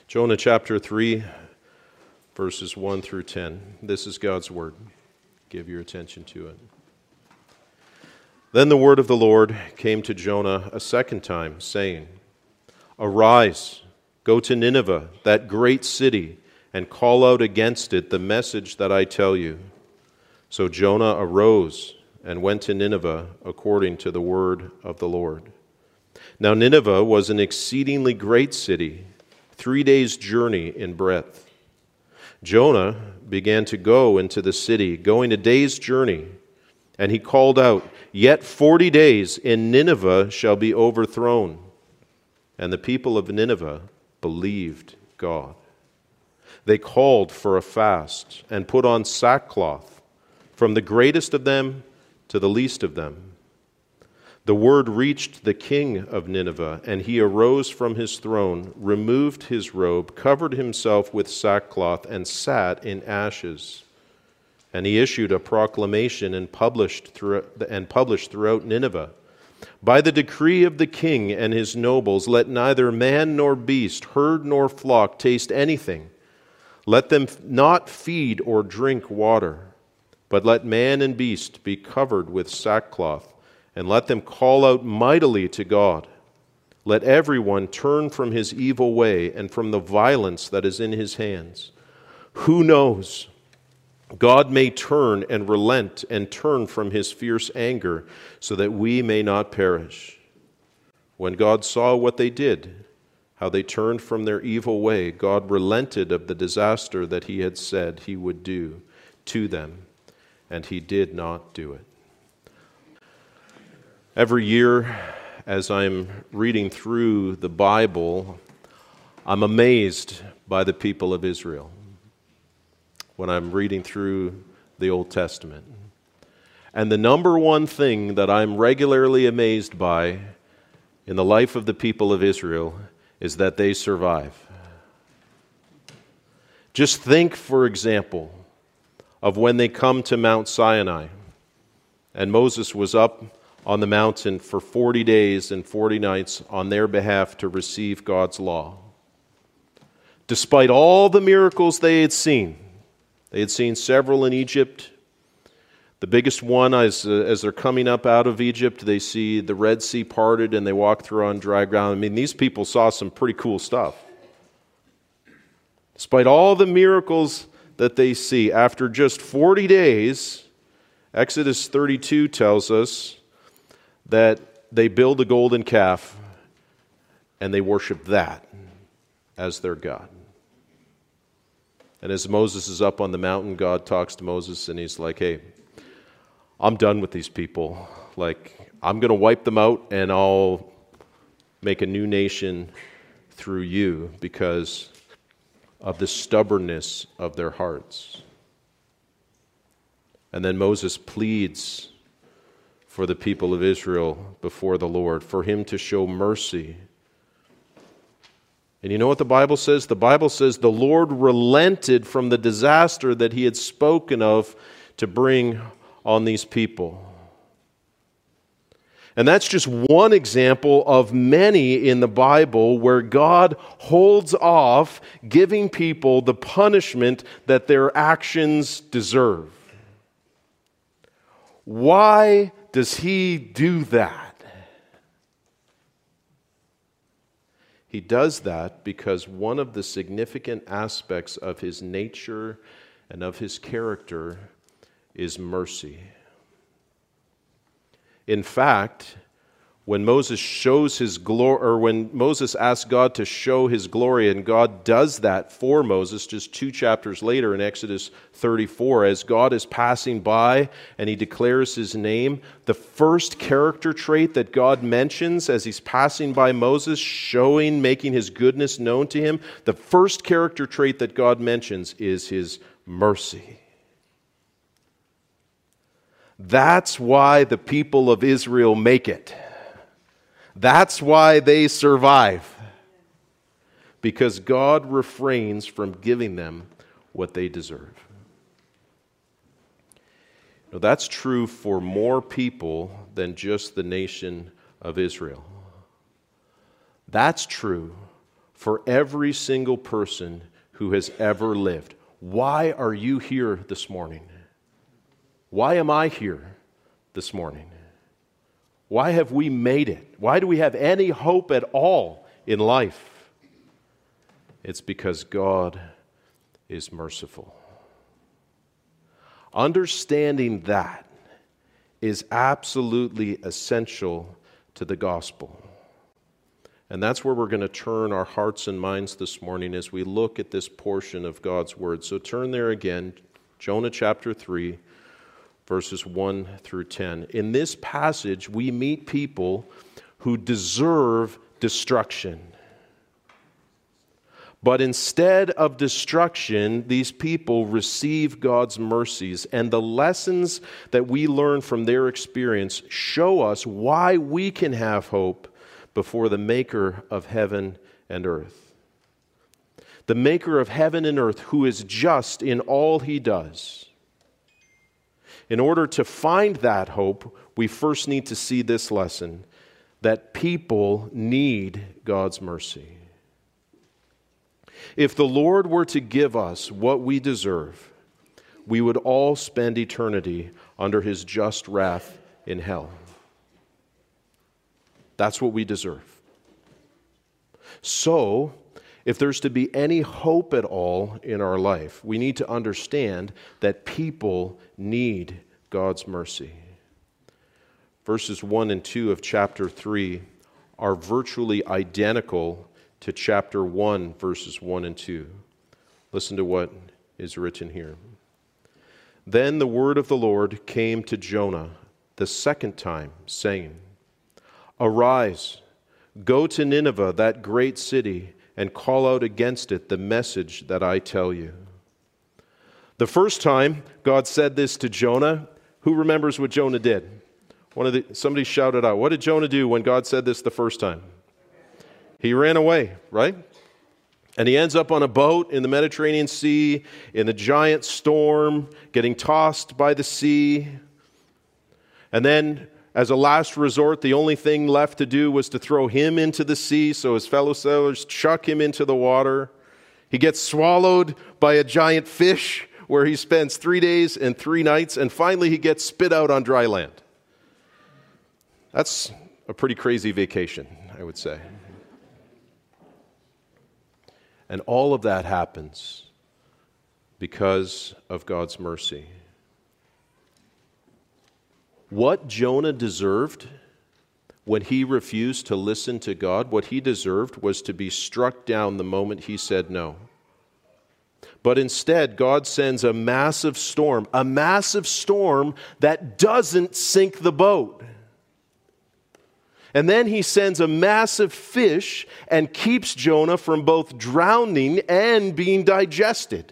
Jonah chapter 3, verses 1 through 10. This is God's word. Give your attention to it. Then the word of the Lord came to Jonah a second time, saying, Arise, go to Nineveh, that great city, and call out against it the message that I tell you. So Jonah arose and went to Nineveh according to the word of the Lord. Now Nineveh was an exceedingly great city, 3 days' journey in breadth. Jonah began to go into the city, going a day's journey, and he called out, Yet 40 days, and Nineveh shall be overthrown. And the people of Nineveh believed God. They called for a fast and put on sackcloth, from the greatest of them to the least of them. The word reached the king of Nineveh, and he arose from his throne, removed his robe, covered himself with sackcloth, and sat in ashes. And he issued a proclamation and published throughout Nineveh, By the decree of the king and his nobles, let neither man nor beast, herd nor flock taste anything. Let them not feed or drink water, but let man and beast be covered with sackcloth, and let them call out mightily to God. Let everyone turn from his evil way and from the violence that is in his hands. Who knows? God may turn and relent and turn from his fierce anger so that we may not perish. When God saw what they did, how they turned from their evil way, God relented of the disaster that he had said he would do to them, and he did not do it. Every year, as I'm reading through the Bible, I'm amazed by the people of Israel when I'm reading through the Old Testament. And the number one thing that I'm regularly amazed by in the life of the people of Israel is that they survive. Just think, for example, of when they come to Mount Sinai, and Moses was up on the mountain for 40 days and 40 nights on their behalf to receive God's law. Despite all the miracles they had seen several in Egypt. The biggest one, as they're coming up out of Egypt, they see the Red Sea parted and they walk through on dry ground. I mean, these people saw some pretty cool stuff. Despite all the miracles that they see, after just 40 days, Exodus 32 tells us that they build a golden calf and they worship that as their God. And as Moses is up on the mountain, God talks to Moses and he's like, hey, I'm done with these people. Like, I'm going to wipe them out and I'll make a new nation through you because of the stubbornness of their hearts. And then Moses pleads for the people of Israel before the Lord, for him to show mercy. And you know what the Bible says? The Bible says the Lord relented from the disaster that he had spoken of to bring on these people. And that's just one example of many in the Bible where God holds off giving people the punishment that their actions deserve. Why does he do that? He does that because one of the significant aspects of his nature and of his character is mercy. In fact, when Moses shows his glory, or when Moses asks God to show his glory, and God does that for Moses just 2 chapters later in Exodus 34, as God is passing by and he declares his name, the first character trait that God mentions as he's passing by Moses, making his goodness known to him, the first character trait that God mentions is his mercy. That's why the people of Israel make it. That's why they survive. Because God refrains from giving them what they deserve. Now, that's true for more people than just the nation of Israel. That's true for every single person who has ever lived. Why are you here this morning? Why am I here this morning? Why have we made it? Why do we have any hope at all in life? It's because God is merciful. Understanding that is absolutely essential to the gospel. And that's where we're going to turn our hearts and minds this morning as we look at this portion of God's Word. So turn there again, Jonah chapter 3, verses 1 through 10. In this passage, we meet people who deserve destruction. But instead of destruction, these people receive God's mercies, and the lessons that we learn from their experience show us why we can have hope before the Maker of heaven and earth. The Maker of heaven and earth, who is just in all He does. In order to find that hope, we first need to see this lesson, that people need God's mercy. If the Lord were to give us what we deserve, we would all spend eternity under His just wrath in hell. That's what we deserve. So, if there's to be any hope at all in our life, we need to understand that people need God's mercy. Verses 1 and 2 of chapter 3 are virtually identical to chapter 1, verses 1 and 2. Listen to what is written here. Then the word of the Lord came to Jonah the second time, saying, Arise, go to Nineveh, that great city, and call out against it the message that I tell you. The first time God said this to Jonah, who remembers what Jonah did? Somebody shouted out. What did Jonah do when God said this the first time? He ran away, right? And he ends up on a boat in the Mediterranean Sea, in a giant storm, getting tossed by the sea. And then, as a last resort, the only thing left to do was to throw him into the sea, so his fellow sailors chuck him into the water. He gets swallowed by a giant fish, where he spends 3 days and 3 nights, and finally he gets spit out on dry land. That's a pretty crazy vacation, I would say. And all of that happens because of God's mercy. What Jonah deserved when he refused to listen to God, what he deserved was to be struck down the moment he said no. But instead, God sends a massive storm that doesn't sink the boat. And then He sends a massive fish and keeps Jonah from both drowning and being digested.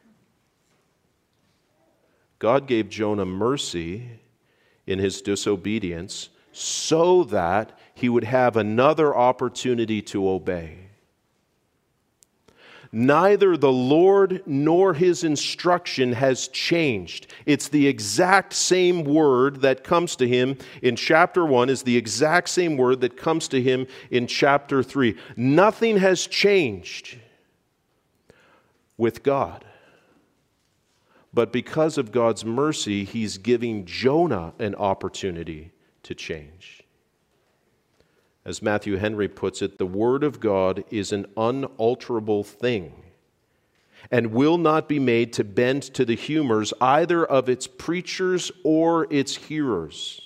God gave Jonah mercy in his disobedience so that he would have another opportunity to obey. Neither the Lord nor His instruction has changed. It's the exact same word that comes to him in chapter 1 is the exact same word that comes to him in chapter 3. Nothing has changed with God. But because of God's mercy, He's giving Jonah an opportunity to change. As Matthew Henry puts it, the Word of God is an unalterable thing and will not be made to bend to the humors either of its preachers or its hearers.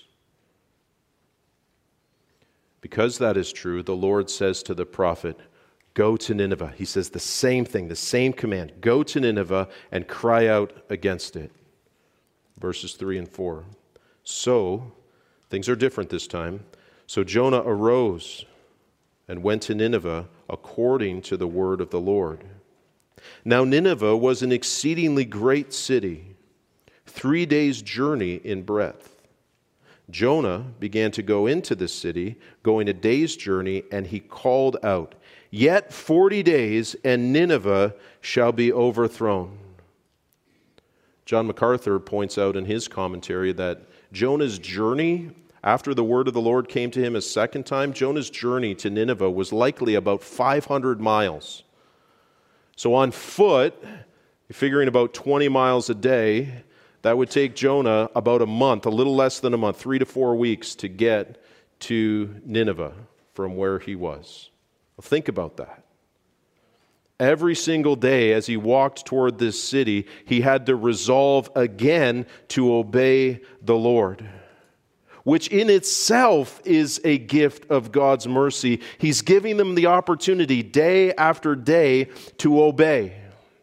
Because that is true, the Lord says to the prophet, Go to Nineveh. He says the same thing, the same command. Go to Nineveh and cry out against it. Verses 3 and 4. So, things are different this time. So Jonah arose and went to Nineveh according to the word of the Lord. Now Nineveh was an exceedingly great city, 3 days' journey in breadth. Jonah began to go into the city, going a day's journey, and he called out, Yet 40 days, and Nineveh shall be overthrown. John MacArthur points out in his commentary that Jonah's journey After the word of the Lord came to him a second time, Jonah's journey to Nineveh was likely about 500 miles. So on foot, figuring about 20 miles a day, that would take Jonah about a month, a little less than a month, 3 to 4 weeks to get to Nineveh from where he was. Well, think about that. Every single day as he walked toward this city, he had to resolve again to obey the Lord, which in itself is a gift of God's mercy. He's giving them the opportunity day after day to obey.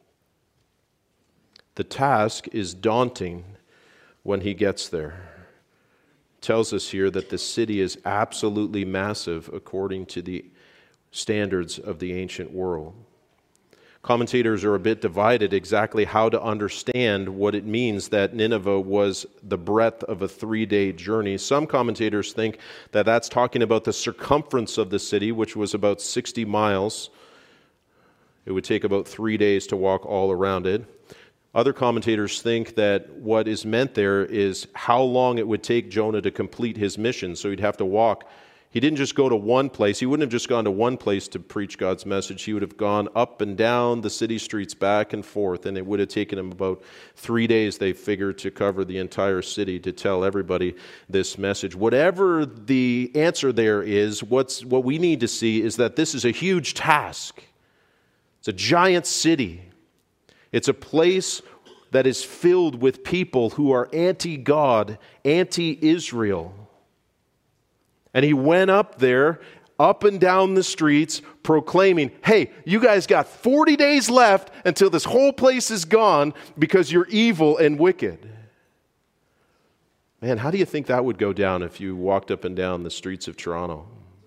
The task is daunting when he gets there. It tells us here that the city is absolutely massive according to the standards of the ancient world. Commentators are a bit divided exactly how to understand what it means that Nineveh was the breadth of a 3-day journey. Some commentators think that that's talking about the circumference of the city, which was about 60 miles. It would take about 3 days to walk all around it. Other commentators think that what is meant there is how long it would take Jonah to complete his mission. So he'd have to walk. He didn't just go to one place. He wouldn't have just gone to one place to preach God's message. He would have gone up and down the city streets, back and forth, and it would have taken him about 3 days, they figured, to cover the entire city to tell everybody this message. Whatever the answer there is, what we need to see is that this is a huge task. It's a giant city. It's a place that is filled with people who are anti-God, anti-Israel. And he went up there, up and down the streets, proclaiming, hey, you guys got 40 days left until this whole place is gone because you're evil and wicked. Man, how do you think that would go down if you walked up and down the streets of Toronto?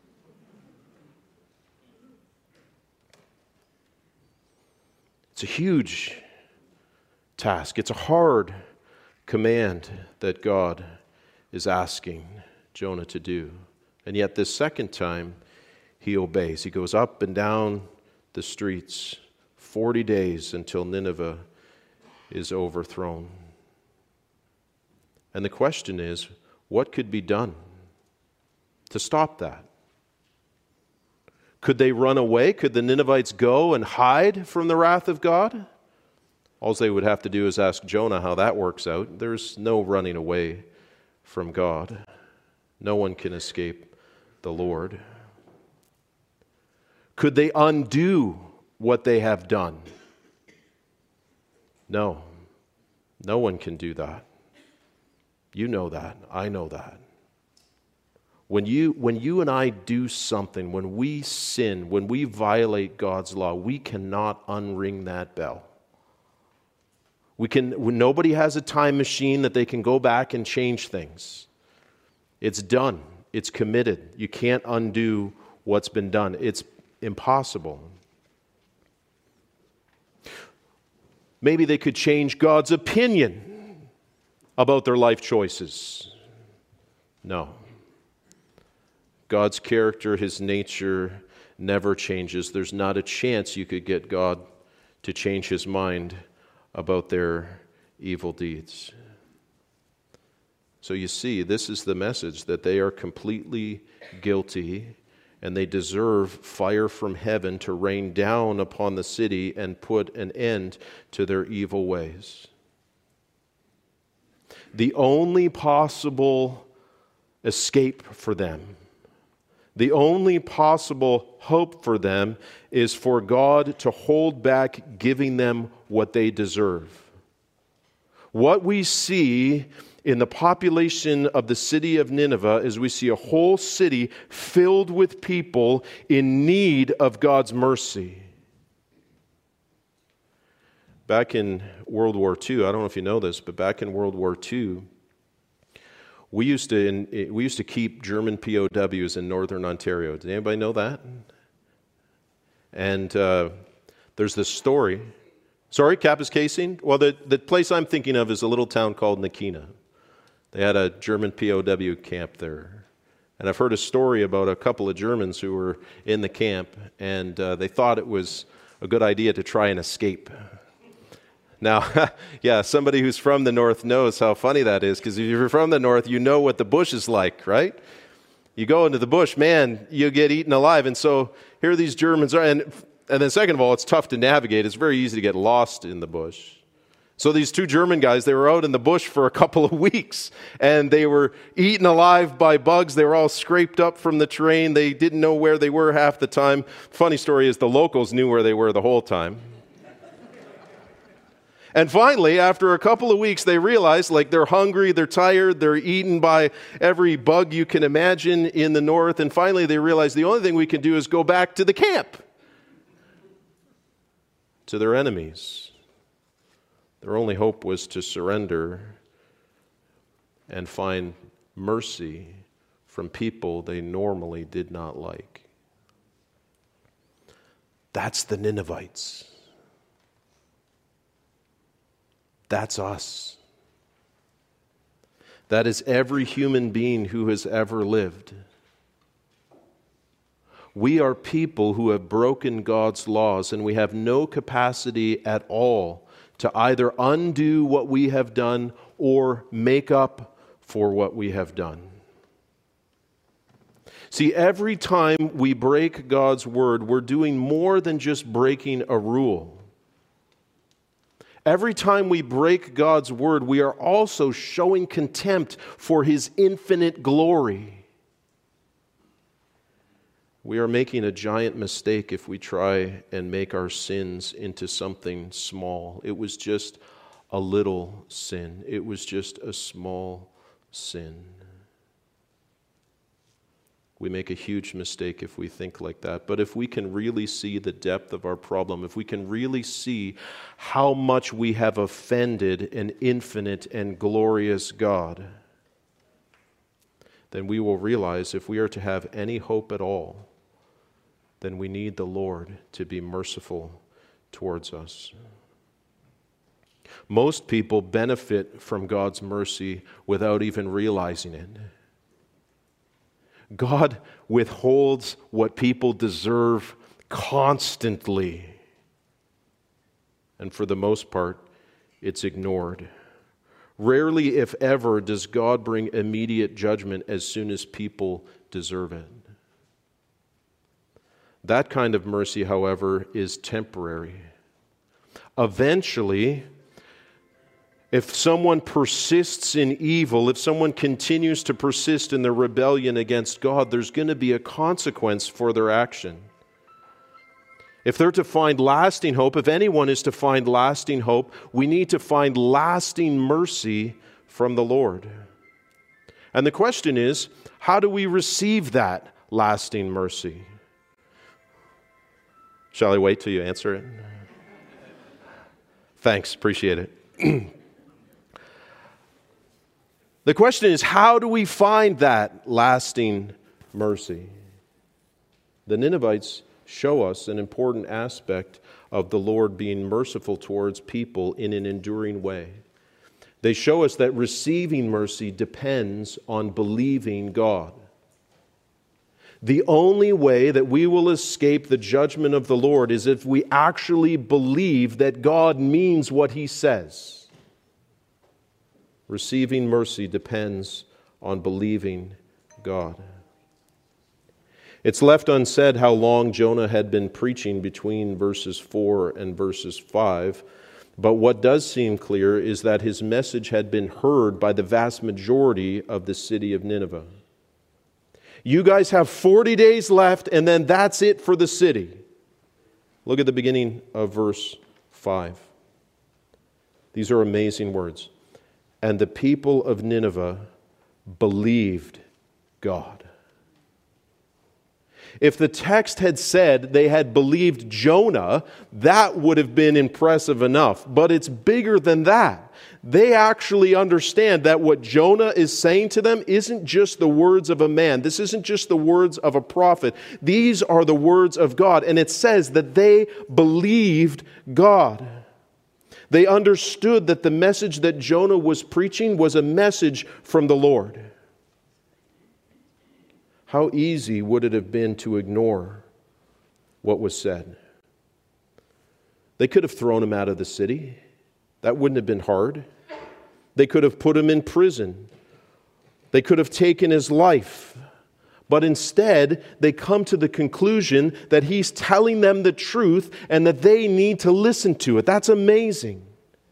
It's a huge task. It's a hard command that God is asking Jonah to do. And yet this second time, he obeys. He goes up and down the streets 40 days until Nineveh is overthrown. And the question is, what could be done to stop that? Could they run away? Could the Ninevites go and hide from the wrath of God? All they would have to do is ask Jonah how that works out. There's no running away from God. No one can escape the Lord. Could they undo what they have done? No. No one can do that. You know that. I know that. When you and I do something, when we sin, when we violate God's law, we cannot unring that bell. Nobody has a time machine that they can go back and change things. It's done. It's committed. You can't undo what's been done. It's impossible. Maybe they could change God's opinion about their life choices. No. God's character, His nature never changes. There's not a chance you could get God to change His mind about their evil deeds. So you see, this is the message, that they are completely guilty and they deserve fire from heaven to rain down upon the city and put an end to their evil ways. The only possible escape for them, the only possible hope for them is for God to hold back giving them what they deserve. What we see in the population of the city of Nineveh is we see a whole city filled with people in need of God's mercy. Back in World War II, I don't know if you know this, but back in World War II, we used to keep German POWs in northern Ontario. Did anybody know that? And there's this story. Sorry, Kapuskasing? Well, the place I'm thinking of is a little town called Nakina. They had a German POW camp there. And I've heard a story about a couple of Germans who were in the camp, and they thought it was a good idea to try and escape. Now, yeah, somebody who's from the north knows how funny that is, because if you're from the north, you know what the bush is like, right? You go into the bush, man, you get eaten alive. And so here these Germans are, and then second of all, it's tough to navigate. It's very easy to get lost in the bush. So these two German guys, they were out in the bush for a couple of weeks, and they were eaten alive by bugs. They were all scraped up from the terrain. They didn't know where they were half the time. Funny story is the locals knew where they were the whole time. And finally, after a couple of weeks, they realized, like, they're hungry, they're tired, they're eaten by every bug you can imagine in the north. And finally, they realized the only thing we can do is go back to the camp, to their enemies. Their only hope was to surrender and find mercy from people they normally did not like. That's the Ninevites. That's us. That is every human being who has ever lived. We are people who have broken God's laws, and we have no capacity at all to either undo what we have done or make up for what we have done. See, every time we break God's word, we're doing more than just breaking a rule. Every time we break God's word, we are also showing contempt for His infinite glory. We are making a giant mistake if we try and make our sins into something small. It was just a little sin. It was just a small sin. We make a huge mistake if we think like that. But if we can really see the depth of our problem, if we can really see how much we have offended an infinite and glorious God, then we will realize if we are to have any hope at all, then we need the Lord to be merciful towards us. Most people benefit from God's mercy without even realizing it. God withholds what people deserve constantly. And for the most part, it's ignored. Rarely, if ever, does God bring immediate judgment as soon as people deserve it. That kind of mercy, however, is temporary. Eventually, if someone persists in evil, if someone continues to persist in their rebellion against God, there's going to be a consequence for their action. If they're to find lasting hope, if anyone is to find lasting hope, we need to find lasting mercy from the Lord. And the question is, how do we receive that lasting mercy? Shall I wait till you answer it? Thanks, appreciate it. The question is, how do we find that lasting mercy? The Ninevites show us an important aspect of the Lord being merciful towards people in an enduring way. They show us that receiving mercy depends on believing God. The only way that we will escape the judgment of the Lord is if we actually believe that God means what He says. Receiving mercy depends on believing God. It's left unsaid how long Jonah had been preaching between verses 4 and verses 5, but what does seem clear is that his message had been heard by the vast majority of the city of Nineveh. You guys have 40 days left, and then that's it for the city. Look at the beginning of verse 5. These are amazing words. And the people of Nineveh believed God. If the text had said they had believed Jonah, that would have been impressive enough. But it's bigger than that. They actually understand that what Jonah is saying to them isn't just the words of a man. This isn't just the words of a prophet. These are the words of God. And it says that they believed God. They understood that the message that Jonah was preaching was a message from the Lord. How easy would it have been to ignore what was said? They could have thrown him out of the city. That wouldn't have been hard. They could have put him in prison. They could have taken his life. But instead, they come to the conclusion that he's telling them the truth and that they need to listen to it. That's amazing.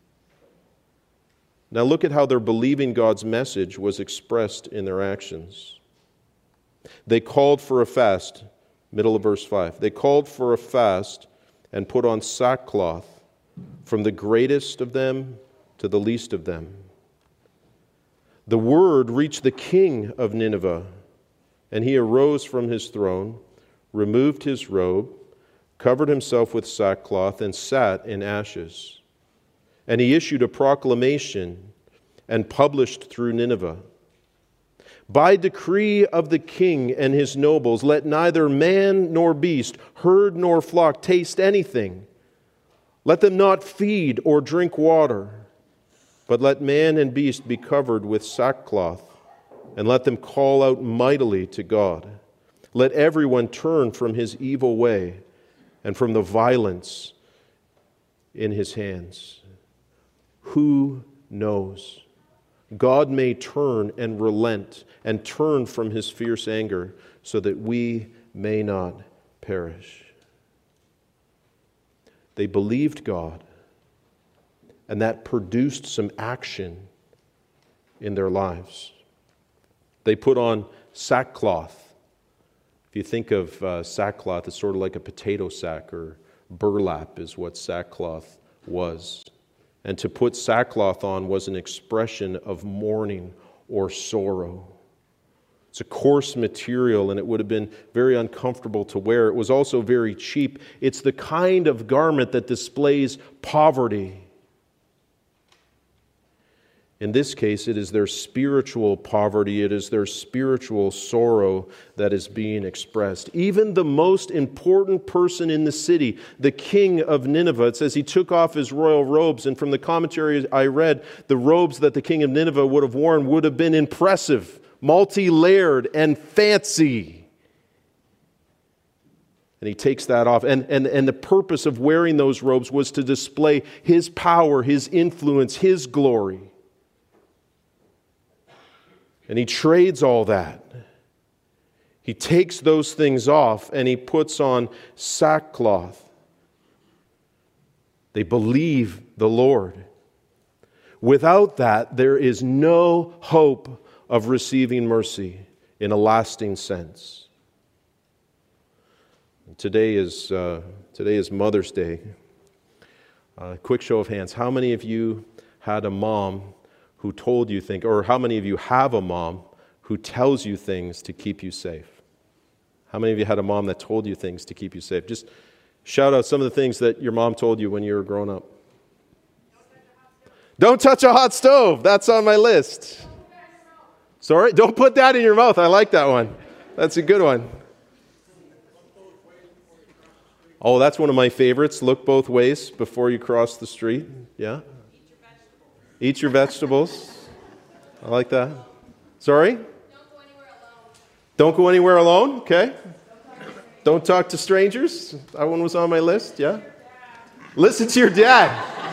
Now look at how their believing God's message was expressed in their actions. They called for a fast, middle of verse 5. They called for a fast and put on sackcloth, from the greatest of them to the least of them. The word reached the king of Nineveh, and he arose from his throne, removed his robe, covered himself with sackcloth, and sat in ashes. And he issued a proclamation and published through Nineveh. By decree of the king and his nobles, let neither man nor beast, herd nor flock taste anything. Let them not feed or drink water, but let man and beast be covered with sackcloth, and let them call out mightily to God. Let everyone turn from his evil way and from the violence in his hands. Who knows? God may turn and relent and turn from his fierce anger so that we may not perish. They believed God, and that produced some action in their lives. They put on sackcloth. If you think of sackcloth, it's sort of like a potato sack, or burlap is what sackcloth was. And to put sackcloth on was an expression of mourning or sorrow. It's a coarse material, and it would have been very uncomfortable to wear. It was also very cheap. It's the kind of garment that displays poverty. In this case, it is their spiritual poverty, it is their spiritual sorrow that is being expressed. Even the most important person in the city, the king of Nineveh, it says he took off his royal robes, and from the commentary I read, the robes that the king of Nineveh would have worn would have been impressive, multi-layered, and fancy. And he takes that off. And the purpose of wearing those robes was to display his power, his influence, his glory. And he trades all that. He takes those things off and he puts on sackcloth. They believe the Lord. Without that, there is no hope of receiving mercy in a lasting sense. Today is Mother's Day. Quick show of hands. How many of you had a mom who told you things, or how many of you have a mom who tells you things to keep you safe? How many of you had a mom that told you things to keep you safe? Just shout out some of the things that your mom told you when you were growing up. Don't touch a hot stove. That's on my list. Sorry? Don't put that in your mouth. I like that one. That's a good one. Oh, that's one of my favorites. Look both ways before you cross the street. Yeah? Eat your vegetables. I like that. Sorry? Don't go anywhere alone. Don't go anywhere alone? Okay. Don't talk to strangers. That one was on my list, yeah? Listen to your dad.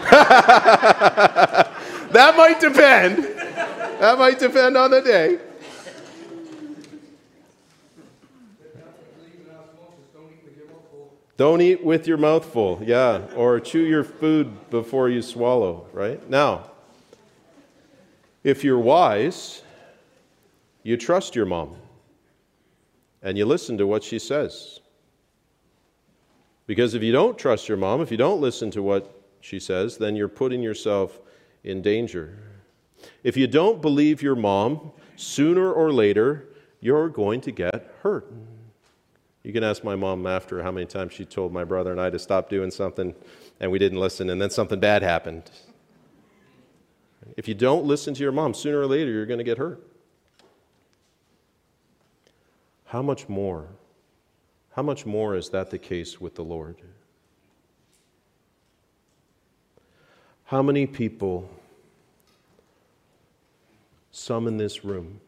That might depend. That might depend on the day. Don't eat with your mouth full, yeah. Or chew your food before you swallow, right? Now, if you're wise, you trust your mom and you listen to what she says. Because if you don't trust your mom, if you don't listen to what she says, then you're putting yourself in danger. If you don't believe your mom, sooner or later, you're going to get hurt. You can ask my mom after how many times she told my brother and I to stop doing something and we didn't listen, and then something bad happened. If you don't listen to your mom, sooner or later you're going to get hurt. How much more? How much more is that the case with the Lord? How many people, some in this room,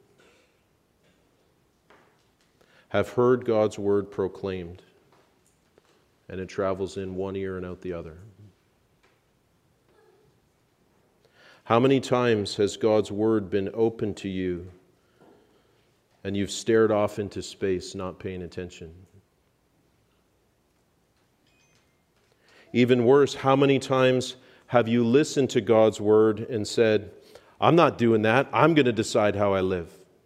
have heard God's word proclaimed, and it travels in one ear and out the other? How many times has God's word been open to you and you've stared off into space, not paying attention? Even worse, how many times have you listened to God's word and said, I'm not doing that, I'm going to decide how I live?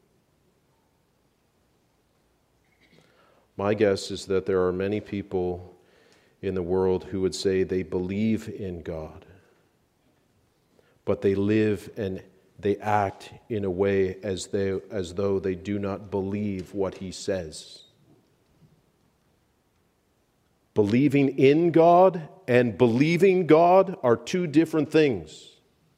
My guess is that there are many people in the world who would say they believe in God, but they live and they act in a way as though they do not believe what He says. Believing in God and believing God are two different things.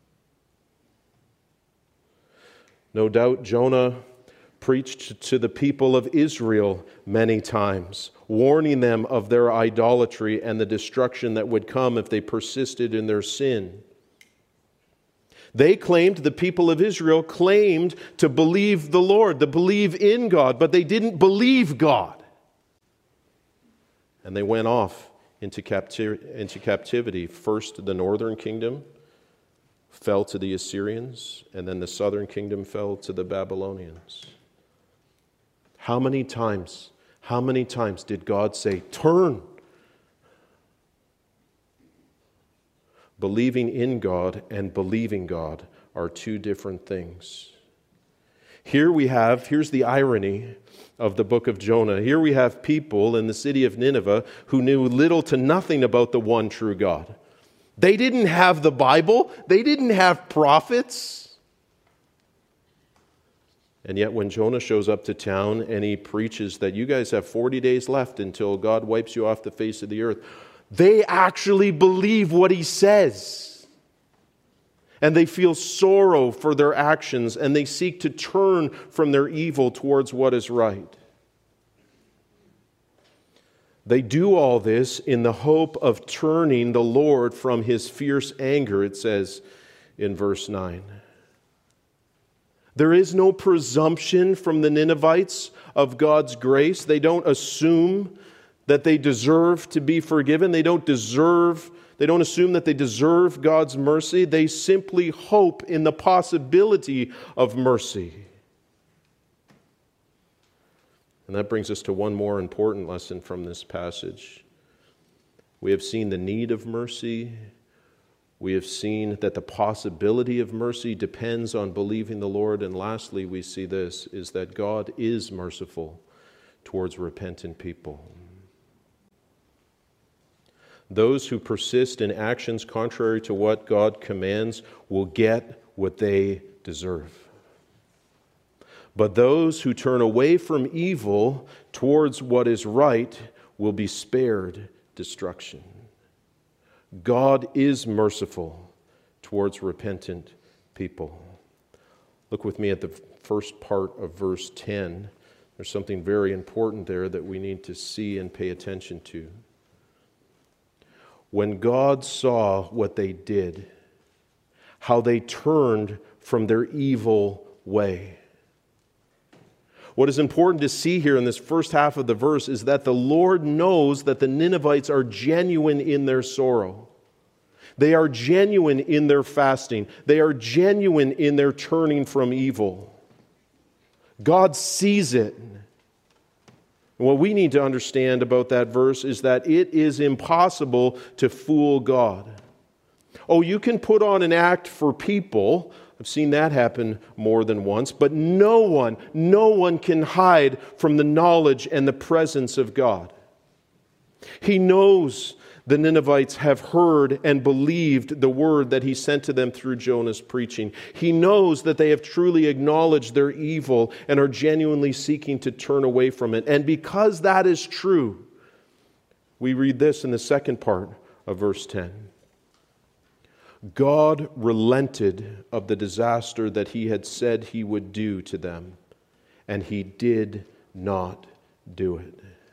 No doubt Jonah preached to the people of Israel many times, warning them of their idolatry and the destruction that would come if they persisted in their sin. The people of Israel claimed to believe the Lord, to believe in God, but they didn't believe God. And they went off into captivity. First, the northern kingdom fell to the Assyrians, and then the southern kingdom fell to the Babylonians. How many times did God say, turn? Believing in God and believing God are two different things. Here's the irony of the book of Jonah. Here we have people in the city of Nineveh who knew little to nothing about the one true God. They didn't have the Bible. They didn't have prophets. And yet when Jonah shows up to town and he preaches that you guys have 40 days left until God wipes you off the face of the earth, they actually believe what he says. And they feel sorrow for their actions, and they seek to turn from their evil towards what is right. They do all this in the hope of turning the Lord from His fierce anger, it says in verse 9. There is no presumption from the Ninevites of God's grace. They don't assume that they deserve to be forgiven. They don't assume that they deserve God's mercy. They simply hope in the possibility of mercy. And that brings us to one more important lesson from this passage. We have seen the need of mercy. We have seen that the possibility of mercy depends on believing the Lord. And lastly, we see this, is that God is merciful towards repentant people. Those who persist in actions contrary to what God commands will get what they deserve. But those who turn away from evil towards what is right will be spared destruction. God is merciful towards repentant people. Look with me at the first part of verse 10. There's something very important there that we need to see and pay attention to. When God saw what they did, how they turned from their evil way. What is important to see here in this first half of the verse is that the Lord knows that the Ninevites are genuine in their sorrow. They are genuine in their fasting. They are genuine in their turning from evil. God sees it. And what we need to understand about that verse is that it is impossible to fool God. Oh, you can put on an act for people. I've seen that happen more than once. But no one can hide from the knowledge and the presence of God. He knows the Ninevites have heard and believed the word that He sent to them through Jonah's preaching. He knows that they have truly acknowledged their evil and are genuinely seeking to turn away from it. And because that is true, we read this in the second part of verse 10. God relented of the disaster that He had said He would do to them, and He did not do it.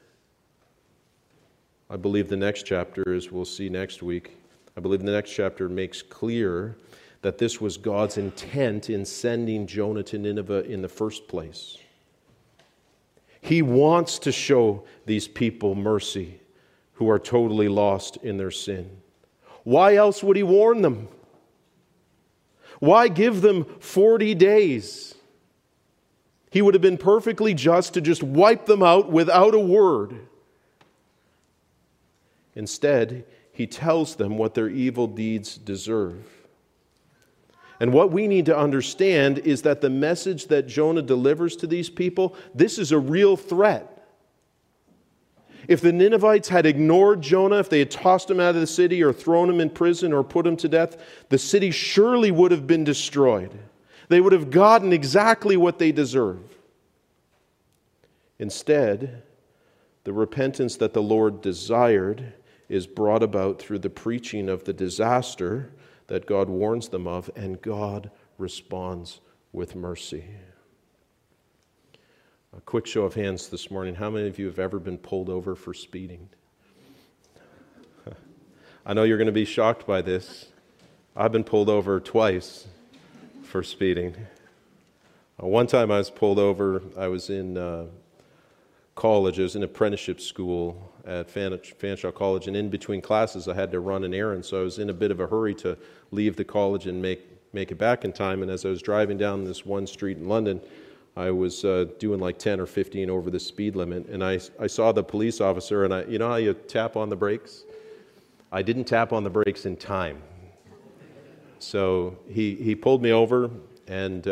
I believe the next chapter, as we'll see next week, I believe the next chapter makes clear that this was God's intent in sending Jonah to Nineveh in the first place. He wants to show these people mercy who are totally lost in their sin. Why else would He warn them? Why give them 40 days? He would have been perfectly just to just wipe them out without a word. Instead, he tells them what their evil deeds deserve. And what we need to understand is that the message that Jonah delivers to these people, this is a real threat. If the Ninevites had ignored Jonah, if they had tossed him out of the city or thrown him in prison or put him to death, the city surely would have been destroyed. They would have gotten exactly what they deserve. Instead, the repentance that the Lord desired is brought about through the preaching of the disaster that God warns them of, and God responds with mercy. A quick show of hands this morning. How many of you have ever been pulled over for speeding? I know you're going to be shocked by this. I've been pulled over twice for speeding. One time I was pulled over, I was in college, I was in apprenticeship school at Fanshawe College, and in between classes I had to run an errand, so I was in a bit of a hurry to leave the college and make it back in time. And as I was driving down this one street in London, I was doing like 10 or 15 over the speed limit, and I saw the police officer, and you know how you tap on the brakes? I didn't tap on the brakes in time. So he pulled me over, and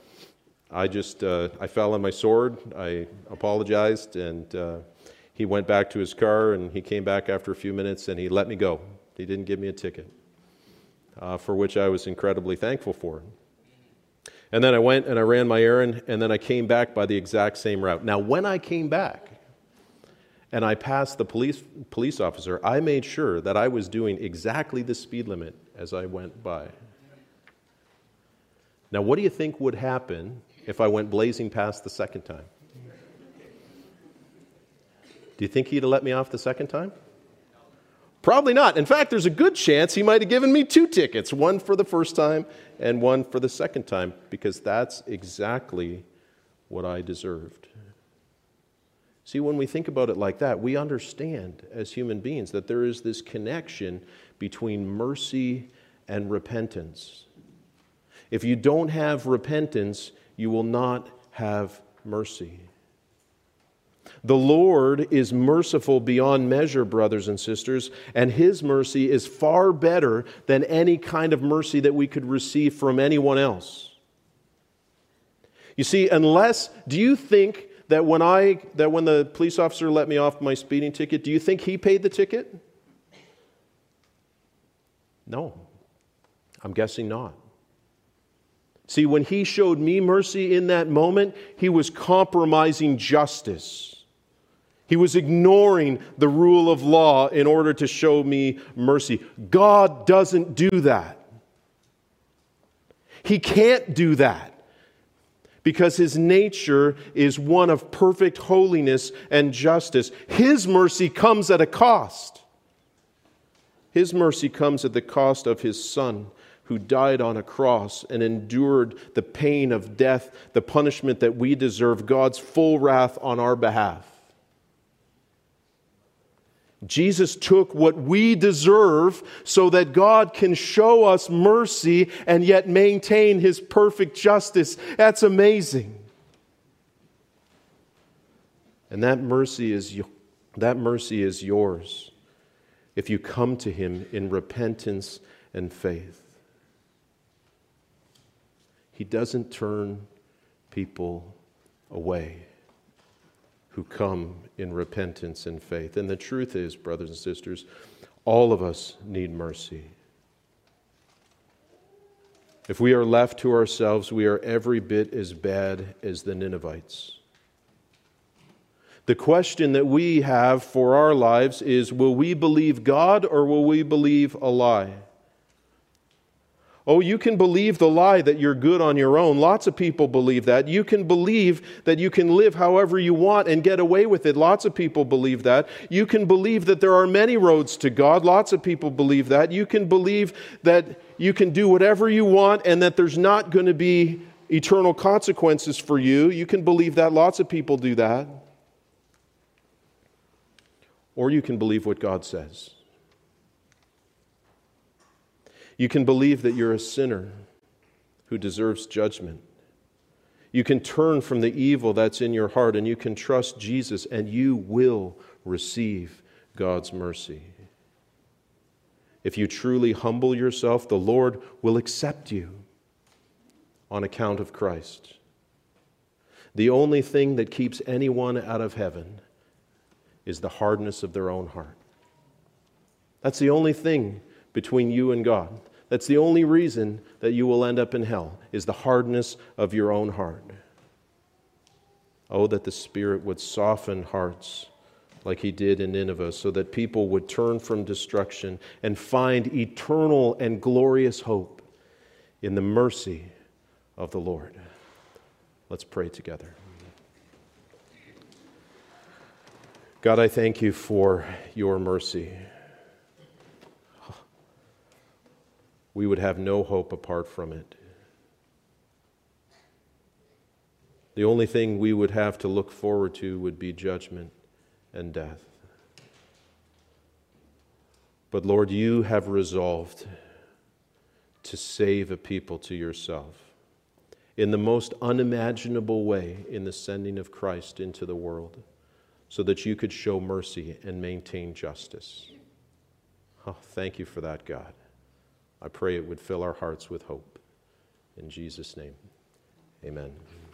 I fell on my sword. I apologized, and he went back to his car, and he came back after a few minutes, and he let me go. He didn't give me a ticket, for which I was incredibly thankful for. And then I went and I ran my errand, and then I came back by the exact same route. Now, when I came back and I passed the police officer, I made sure that I was doing exactly the speed limit as I went by. Now, what do you think would happen if I went blazing past the second time? Do you think he'd have let me off the second time? Probably not. In fact, there's a good chance he might have given me 2 tickets, one for the first time and one for the second time, because that's exactly what I deserved. See, when we think about it like that, we understand as human beings that there is this connection between mercy and repentance. If you don't have repentance, you will not have mercy. The Lord is merciful beyond measure, brothers and sisters, and His mercy is far better than any kind of mercy that we could receive from anyone else. You see, do you think that when the police officer let me off my speeding ticket, do you think he paid the ticket? No, I'm guessing not. See, when he showed me mercy in that moment, he was compromising justice. He was ignoring the rule of law in order to show me mercy. God doesn't do that. He can't do that because His nature is one of perfect holiness and justice. His mercy comes at a cost. His mercy comes at the cost of His Son, who died on a cross and endured the pain of death, the punishment that we deserve, God's full wrath on our behalf. Jesus took what we deserve so that God can show us mercy and yet maintain His perfect justice. That's amazing. And that mercy is yours if you come to Him in repentance and faith. He doesn't turn people away who come in repentance and faith. And the truth is, brothers and sisters, all of us need mercy. If we are left to ourselves, we are every bit as bad as the Ninevites. The question that we have for our lives is, will we believe God or will we believe a lie? Oh, you can believe the lie that you're good on your own. Lots of people believe that. You can believe that you can live however you want and get away with it. Lots of people believe that. You can believe that there are many roads to God. Lots of people believe that. You can believe that you can do whatever you want and that there's not going to be eternal consequences for you. You can believe that. Lots of people do that. Or you can believe what God says. You can believe that you're a sinner who deserves judgment. You can turn from the evil that's in your heart, and you can trust Jesus, and you will receive God's mercy. If you truly humble yourself, the Lord will accept you on account of Christ. The only thing that keeps anyone out of heaven is the hardness of their own heart. That's the only thing between you and God. That's the only reason that you will end up in hell, is the hardness of your own heart. Oh, that the Spirit would soften hearts like He did in Nineveh, so that people would turn from destruction and find eternal and glorious hope in the mercy of the Lord. Let's pray together. God, I thank You for Your mercy. We would have no hope apart from it. The only thing we would have to look forward to would be judgment and death. But Lord, You have resolved to save a people to Yourself in the most unimaginable way, in the sending of Christ into the world, so that You could show mercy and maintain justice. Oh, thank You for that, God. I pray it would fill our hearts with hope. In Jesus' name, amen.